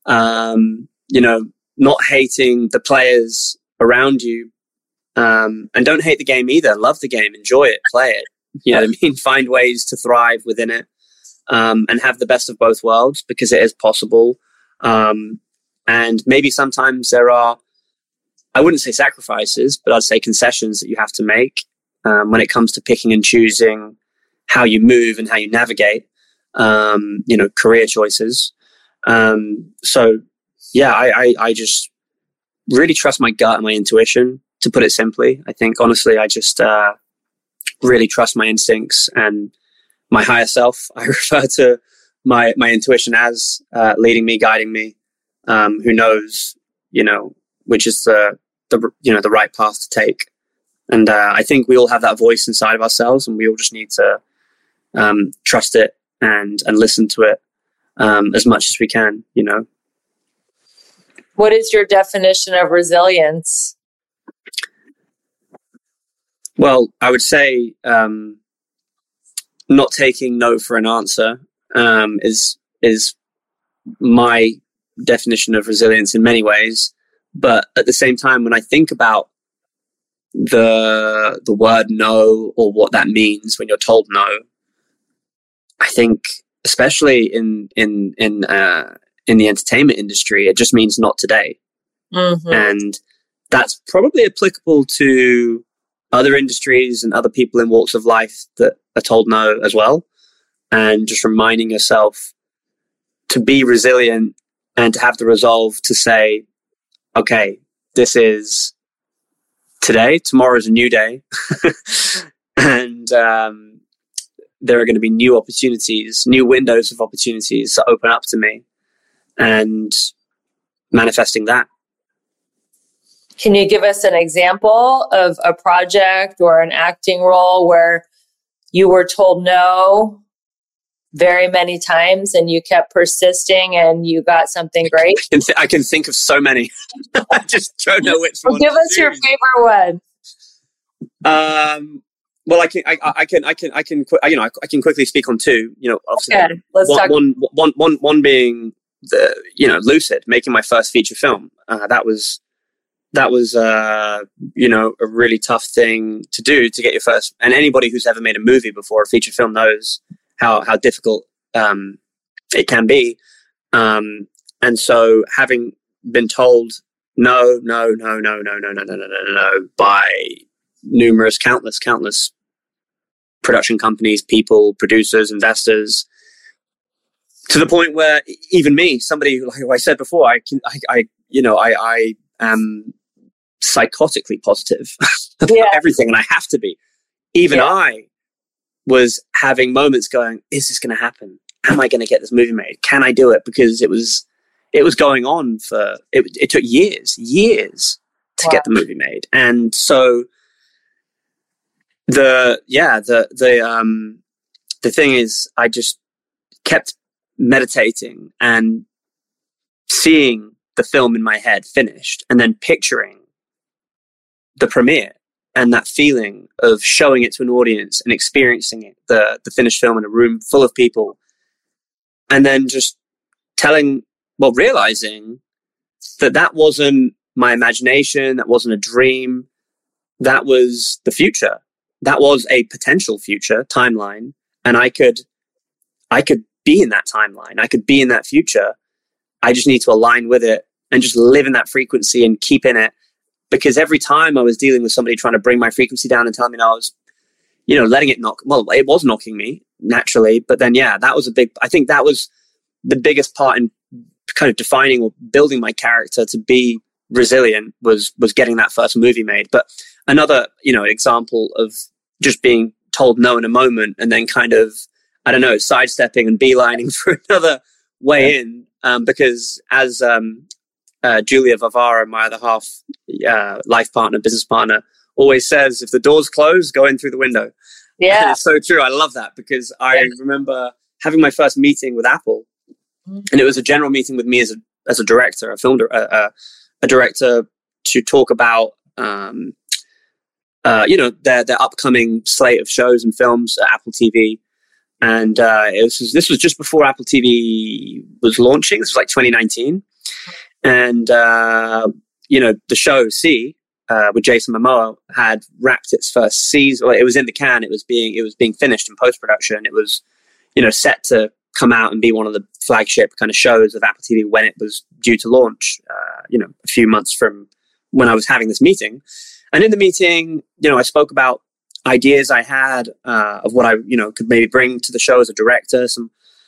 um, you know, not hating the players around you, um, and don't hate the game either. Love the game, enjoy it, play it. You know what I mean? Find ways to thrive within it, um, and have the best of both worlds, because it is possible. Um, and maybe sometimes there are, I wouldn't say sacrifices, but I'd say concessions that you have to make. Um, when it comes to picking and choosing how you move and how you navigate, um, you know, career choices. Um, so, yeah, I, I, I just really trust my gut and my intuition, to put it simply. I think, honestly, I just uh, really trust my instincts and my higher self. I refer to my, my intuition as uh, leading me, guiding me, um, who knows, you know, which is the, the, you know, the right path to take. And uh, I think we all have that voice inside of ourselves, and we all just need to um, trust it and and listen to it um, as much as we can, you know. What is your definition of resilience? Well, I would say um, not taking no for an answer um, is is my definition of resilience in many ways. But at the same time, when I think about the the word no, or what that means when you're told no, I think especially in in in uh, in the entertainment industry, it just means not today. Mm-hmm. And that's probably applicable to other industries and other people in walks of life that are told no as well. And just reminding yourself to be resilient and to have the resolve to say, okay, this is today, tomorrow is a new day. and um, there are going to be new opportunities, new windows of opportunities that open up to me, and manifesting that. Can you give us an example of a project or an acting role where you were told no very many times and you kept persisting and you got something great? I can, th- I can think of so many. I just don't know which well, one. Give us your favorite one. Um, well, I can, I, I can, I can, I can, you know, I, I can quickly speak on two. You know, obviously, okay, let's one, talk. One, one, one, one being the, you know, Lucid, making my first feature film. Uh, that was. That was, uh, you know, a really tough thing to do to get your first. And anybody who's ever made a movie before, a feature film, knows how how difficult um, it can be. Um, and so, having been told no, no, no, no, no, no, no, no, no, no, no by numerous, countless, countless production companies, people, producers, investors, to the point where even me, somebody like I said before, I can, I, I you know, I, I am psychotically positive about yeah. everything, and I have to be. Even yeah. I was having moments going, is this going to happen? Am I going to get this movie made? Can I do it? Because it was it was going on for it, it took years years to wow. get the movie made. And so the yeah the the um the thing is, I just kept meditating and seeing the film in my head finished, and then picturing the premiere and that feeling of showing it to an audience and experiencing it, the the finished film in a room full of people, and then just telling, well, realizing that that wasn't my imagination, that wasn't a dream, that was the future, that was a potential future timeline, and I could, I could be in that timeline, I could be in that future. I just need to align with it and just live in that frequency and keep in it. Because every time I was dealing with somebody trying to bring my frequency down and telling me I was, you know, letting it knock, well, it was knocking me naturally. But then, yeah, that was a big, I think that was the biggest part in kind of defining or building my character to be resilient was, was getting that first movie made. But another, you know, example of just being told no in a moment and then kind of, I don't know, sidestepping and beelining for another way in. Um, because as, um, Uh, Julia Vavara, my other half, uh, life partner, business partner, always says, if the door's closed, go in through the window. Yeah. And it's so true. I love that, because I yeah. remember having my first meeting with Apple, mm-hmm. and it was a general meeting with me as a, as a director, a film, uh, uh, a director to talk about, um, uh, you know, their, their upcoming slate of shows and films at Apple T V. And, uh, it was, this was just before Apple T V was launching. This was like twenty nineteen. And, uh, you know, the show C, uh, with Jason Momoa had wrapped its first season. Well, it was in the can. It was being, it was being finished in post-production. It was, you know, set to come out and be one of the flagship kind of shows of Apple T V when it was due to launch, uh, you know, a few months from when I was having this meeting. And in the meeting, you know, I spoke about ideas I had, uh, of what I, you know, could maybe bring to the show as a director, some,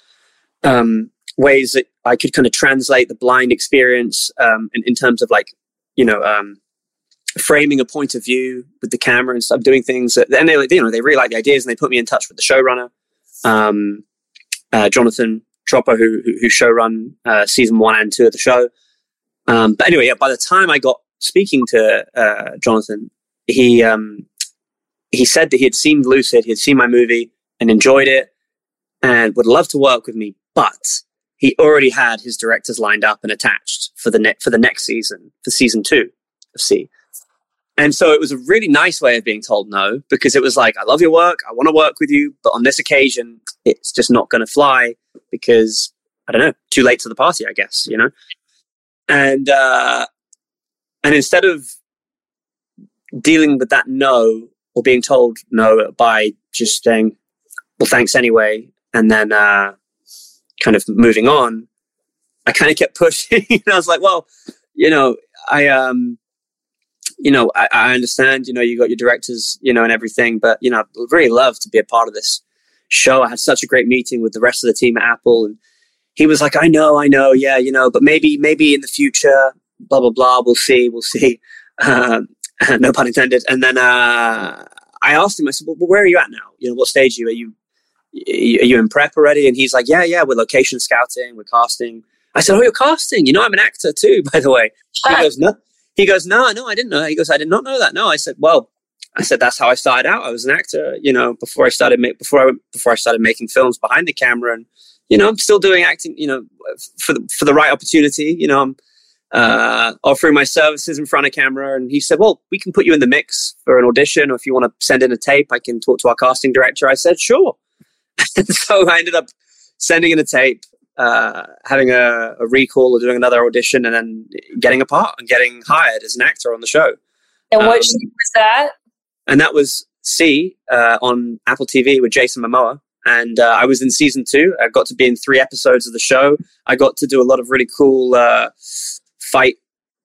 um, ways that I could kind of translate the blind experience, um, in, in terms of like, you know, um, framing a point of view with the camera and stuff, doing things that, and they, you know, they really like the ideas, and they put me in touch with the showrunner, um, uh, Jonathan Tropper, who, who, who showrun, uh, season one and two of the show. Um, but anyway, yeah, by the time I got speaking to, uh, Jonathan, he, um, he said that he had seen Lucid, he had seen my movie and enjoyed it and would love to work with me, but he already had his directors lined up and attached for the ne- for the next season, for season two of C. And so it was a really nice way of being told no, because it was like, I love your work, I want to work with you, but on this occasion, it's just not going to fly because, I don't know, too late to the party, I guess, you know? And, uh, and instead of dealing with that no, or being told no by just saying, well, thanks anyway, and then, uh, kind of moving on, I kind of kept pushing. And I was like, well, you know, I, um, you know, I, I understand, you know, you got your directors, you know, and everything, but, you know, I'd really love to be a part of this show. I had such a great meeting with the rest of the team at Apple, and he was like, I know, I know. Yeah, you know, but maybe, maybe in the future, blah, blah, blah. We'll see. We'll see. Um, no pun intended. And then uh, I asked him, I said, well, where are you at now? You know, what stage are you? Are you, are you in prep already? And he's like, yeah, yeah, we're location scouting. We're casting. I said, oh, you're casting. You know, I'm an actor too, by the way. He goes, no. He goes, no, no, I didn't know. He goes, I did not know that. No, I said, well, I said, that's how I started out. I was an actor, you know, before I started, ma- before I, before I started making films behind the camera. And, you know, I'm still doing acting, you know, for the, for the right opportunity, you know, I'm uh, offering my services in front of camera. And he said, well, we can put you in the mix for an audition, or if you want to send in a tape, I can talk to our casting director. I said, sure. And so I ended up sending in a tape, uh, having a, a recall or doing another audition, and then getting a part and getting hired as an actor on the show. And what um, show was that? And that was C uh, on Apple T V with Jason Momoa. And uh, I was in season two. I got to be in three episodes of the show. I got to do a lot of really cool uh, fight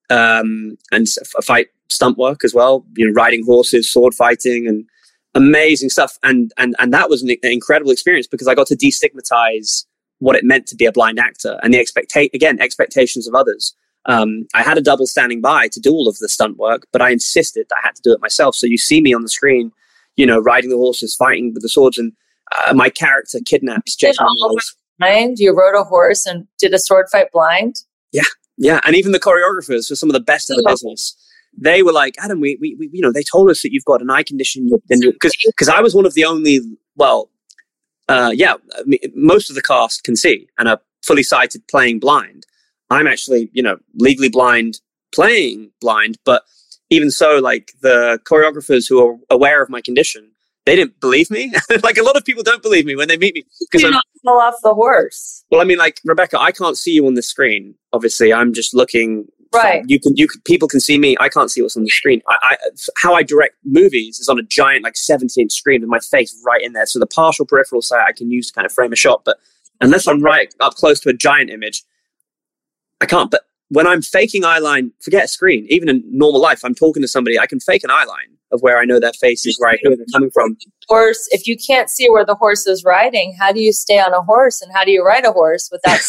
um, and f- fight stunt work as well. You know, riding horses, sword fighting, and amazing stuff. And and and that was an incredible experience because I got to destigmatize what it meant to be a blind actor and the expecta- again, expectations of others. Um, I had a double standing by to do all of the stunt work, but I insisted that I had to do it myself. So you see me on the screen, you know, riding the horses, fighting with the swords, and uh, my character kidnaps Jason Momoa's. Blind? You rode a horse and did a sword fight blind? Yeah, yeah. And even the choreographers were some of the best in the business. They were like, Adam, we, we, we you know, they told us that you've got an eye condition. Because because I was one of the only, well, Uh, yeah, I mean, most of the cast can see and are fully sighted playing blind. I'm actually, you know, legally blind playing blind, but even so, like the choreographers who are aware of my condition, they didn't believe me. Like a lot of people don't believe me when they meet me. Because you not fall off the horse. Well, I mean, like Rebecca, I can't see you on the screen. Obviously, I'm just looking. Right. You can, you can, people can see me. I can't see what's on the screen. I, I, how I direct movies is on a giant, like seventy inch screen with my face right in there. So the partial peripheral side I can use to kind of frame a shot. But unless I'm right up close to a giant image, I can't. But when I'm faking eyeline, forget a screen. Even in normal life, I'm talking to somebody, I can fake an eyeline of where I know their face is, where I know they're coming from. Horse, if you can't see where the horse is riding, how do you stay on a horse and how do you ride a horse without?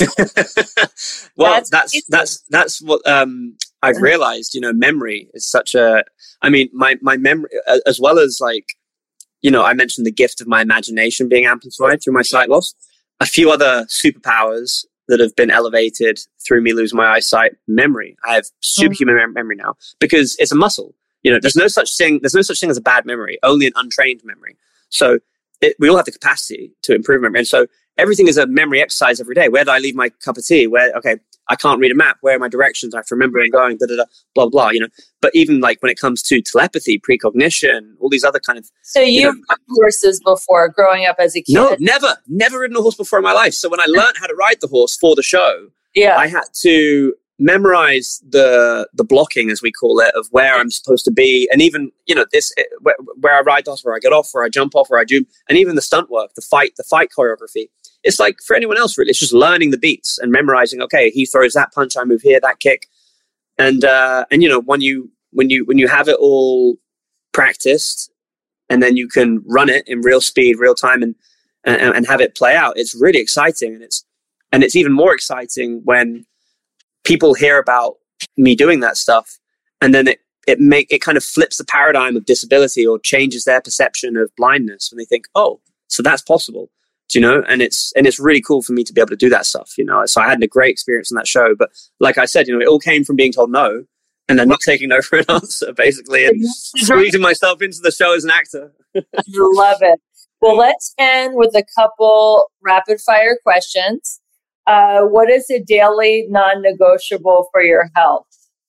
Well, that's that's, that's that's what um, I've realized. You know, memory is such a. I mean, my my memory, as well as like, you know, I mentioned the gift of my imagination being amplified through my sight loss. A few other superpowers that have been elevated through me losing my eyesight. Memory. I have superhuman mm-hmm. memory now because it's a muscle. You know, there's no such thing. There's no such thing as a bad memory. Only an untrained memory. So it, we all have the capacity to improve memory. And so everything is a memory exercise every day. Where do I leave my cup of tea? Where, okay, I can't read a map. Where are my directions? I have to remember where I'm going, da, da, da, blah, blah, you know. But even like when it comes to telepathy, precognition, all these other kind of... So you've you know, ridden horses before growing up as a kid? No, never. Never ridden a horse before in my life. So when I learned how to ride the horse for the show, yeah. I had to memorize the the blocking, as we call it, of where I'm supposed to be, and even you know this where, where I ride the horse, where I get off, where I jump off, where I do, and even the stunt work, the fight, the fight choreography. It's like for anyone else, really. It's just learning the beats and memorizing. Okay, he throws that punch, I move here, that kick, and uh, and you know when you when you when you have it all practiced, and then you can run it in real speed, real time, and and, and have it play out. It's really exciting, and it's and it's even more exciting when people hear about me doing that stuff, and then it it make it kind of flips the paradigm of disability or changes their perception of blindness when they think, oh, so that's possible, do you know? And it's and it's really cool for me to be able to do that stuff, you know. So I had a great experience in that show, but like I said, you know, it all came from being told no, and then not taking no for an answer, basically, and squeezing myself into the show as an actor. I love it. Well, let's end with a couple rapid fire questions. Uh, what is a daily non-negotiable for your health?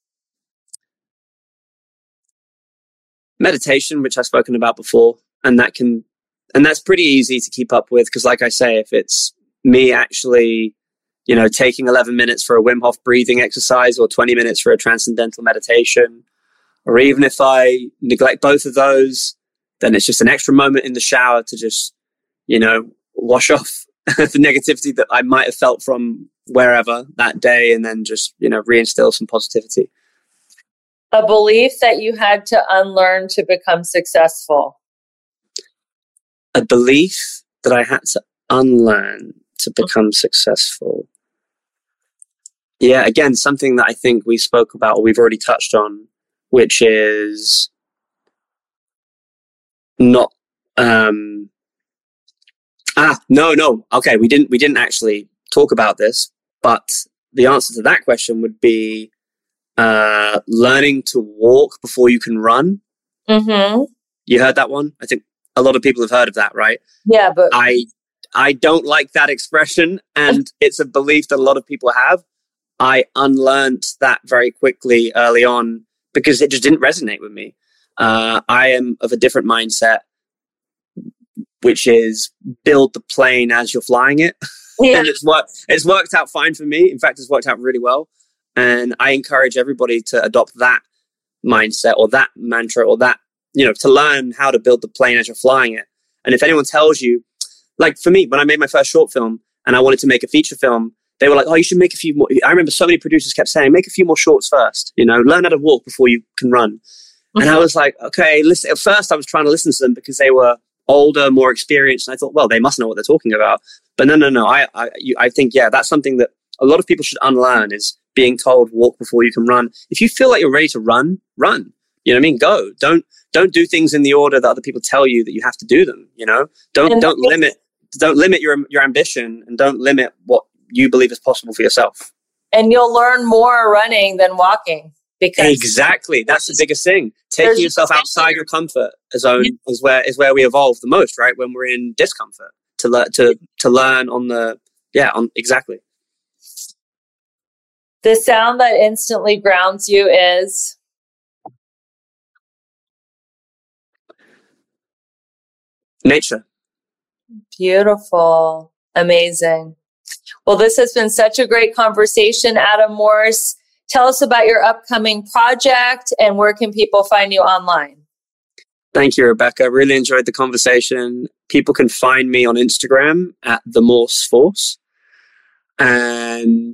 Meditation, which I've spoken about before, and that can, and that's pretty easy to keep up with because, like I say, if it's me actually, you know, taking eleven minutes for a Wim Hof breathing exercise or twenty minutes for a transcendental meditation, or even if I neglect both of those, then it's just an extra moment in the shower to just, you know, wash off the negativity that I might have felt from wherever that day, and then just, you know, reinstill some positivity. A belief that you had to unlearn to become successful. A belief that I had to unlearn to become successful. Yeah, again, something that I think we spoke about or we've already touched on, which is not um ah no no okay we didn't we didn't actually talk about this, but the answer to that question would be uh learning to walk before you can run. Mm-hmm. You heard that one? I think a lot of people have heard of that, right? Yeah, but I I don't like that expression, and it's a belief that a lot of people have. I unlearned that very quickly early on because it just didn't resonate with me. Uh, I am of a different mindset, which is build the plane as you're flying it. Yeah. And it's worked, it's worked out fine for me. In fact, it's worked out really well. And I encourage everybody to adopt that mindset or that mantra or that, you know, to learn how to build the plane as you're flying it. And if anyone tells you, like for me, when I made my first short film and I wanted to make a feature film, they were like, oh, you should make a few more. I remember so many producers kept saying, make a few more shorts first, you know, learn how to walk before you can run. Mm-hmm. And I was like, okay, listen. At first I was trying to listen to them because they were older, more experienced. And I thought, well, they must know what they're talking about. But no, no, no. I, I, you, I think, yeah, that's something that a lot of people should unlearn is being told walk before you can run. If you feel like you're ready to run, run. You know what I mean? Go. Don't, don't do things in the order that other people tell you that you have to do them. You know, don't, don't limit, don't limit your, your ambition and don't limit what you believe is possible for yourself. And you'll learn more running than walking. Because exactly. That's the biggest thing. Taking yourself outside your comfort zone yeah. is where, is where we evolve the most, right? When we're in discomfort to learn, to, to learn on the, yeah, on exactly. The sound that instantly grounds you is? Nature. Beautiful. Amazing. Well, this has been such a great conversation, Adam Morse. Tell us about your upcoming project and where can people find you online? Thank you, Rebecca. Really enjoyed the conversation. People can find me on Instagram at The Morse Force. And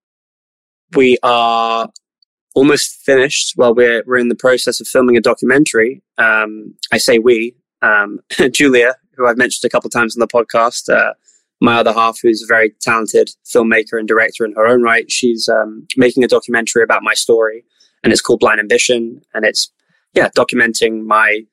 we are almost finished. Well, we're, we're in the process of filming a documentary. Um, I say we, um, Julia, who I've mentioned a couple of times on the podcast, uh, my other half, who's a very talented filmmaker and director in her own right, she's um, making a documentary about my story, and it's called Blind Ambition, and it's yeah documenting my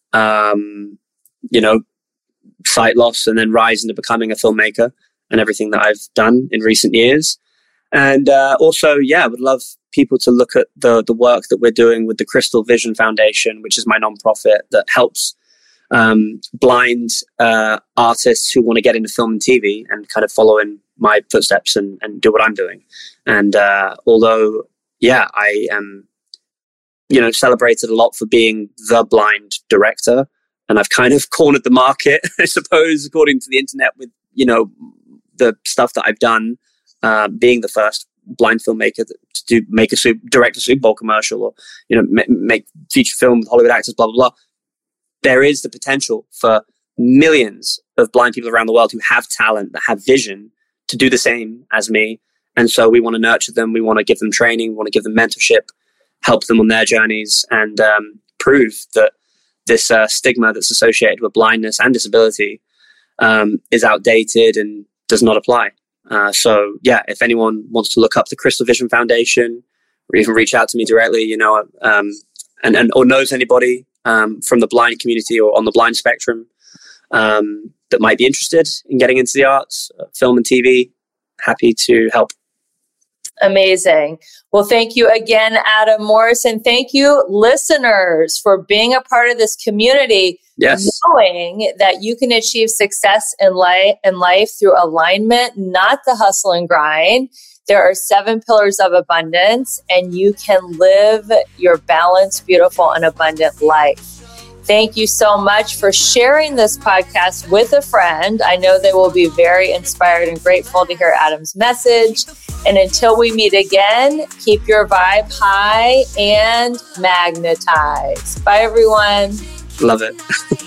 um, you know sight loss and then rise into becoming a filmmaker and everything that I've done in recent years. And uh, also, yeah, I would love people to look at the the work that we're doing with the Crystal Vision Foundation, which is my nonprofit that helps Um, blind uh, artists who want to get into film and T V and kind of follow in my footsteps and, and do what I'm doing. And uh, although, yeah, I am, you know, celebrated a lot for being the blind director, and I've kind of cornered the market, I suppose, according to the internet with, you know, the stuff that I've done, uh, being the first blind filmmaker to do make a direct a Super Bowl commercial or, you know, ma- make feature film with Hollywood actors, blah, blah, blah. There is the potential for millions of blind people around the world who have talent, that have vision to do the same as me. And so we want to nurture them. We want to give them training. We want to give them mentorship, help them on their journeys, and um, prove that this uh, stigma that's associated with blindness and disability um, is outdated and does not apply. Uh, so yeah, if anyone wants to look up the Crystal Vision Foundation or even reach out to me directly, you know, um, and, and or knows anybody Um, from the blind community or on the blind spectrum um, that might be interested in getting into the arts, uh, film and T V, happy to help. Amazing. Well, thank you again, Adam Morse, and thank you, listeners, for being a part of this community. Yes. Knowing that you can achieve success in life, in life through alignment, not the hustle and grind. There are seven pillars of abundance, and you can live your balanced, beautiful, and abundant life. Thank you so much for sharing this podcast with a friend. I know they will be very inspired and grateful to hear Adam's message. And until we meet again, keep your vibe high and magnetized. Bye, everyone. Love it.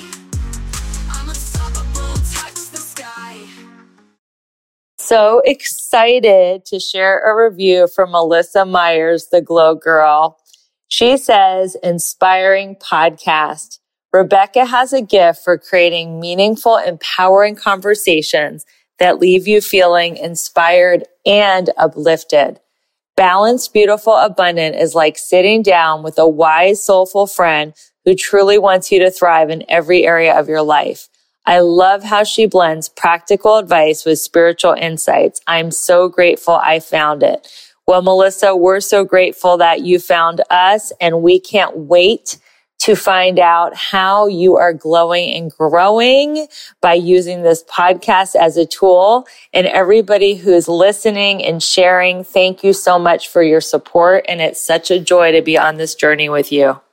So excited to share a review from Melissa Myers, the Glow Girl. She says, inspiring podcast. Rebecca has a gift for creating meaningful, empowering conversations that leave you feeling inspired and uplifted. Balanced, beautiful, abundant is like sitting down with a wise, soulful friend who truly wants you to thrive in every area of your life. I love how she blends practical advice with spiritual insights. I'm so grateful I found it. Well, Melissa, we're so grateful that you found us, and we can't wait to find out how you are glowing and growing by using this podcast as a tool. And everybody who's listening and sharing, thank you so much for your support. And it's such a joy to be on this journey with you.